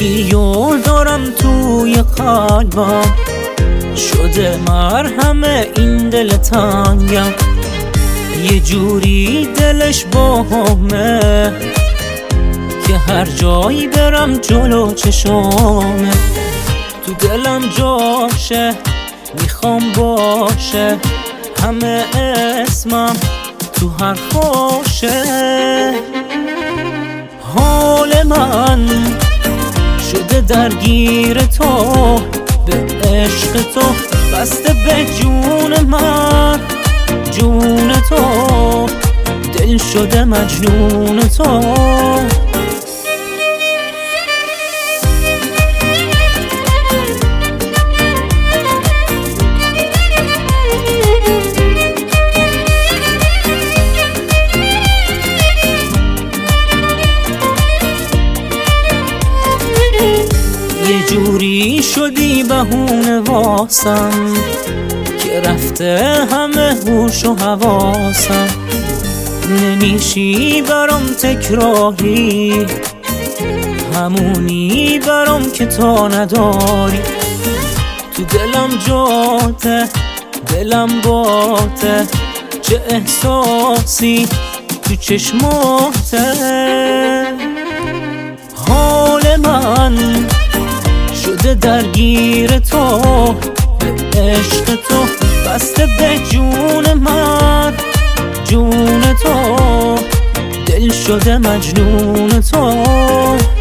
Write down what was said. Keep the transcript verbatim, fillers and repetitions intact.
یکیو دارم توی قلبم، شده مرهم این دل تنگم. یه جوری دلش باهمه که هر جایی برم جلو چشامه. تو دلم جاشه میخوام باشه، همه اسمم تو حرفاشه. حال من شده درگیر تو، به عشق تو بسته به جون من. جون تو دل شده مجنون تو. یه جوری شدی بهونه واسم که رفته همه هوش و حواسم. نمیشی برام تکراری، همونی برام که تا نداری. تو دلم جاته دلم باته، چه احساسی تو چشماته. حال من شده درگیر تو، به عشق تو بسته به جون من. جون تو دل شده مجنون تو.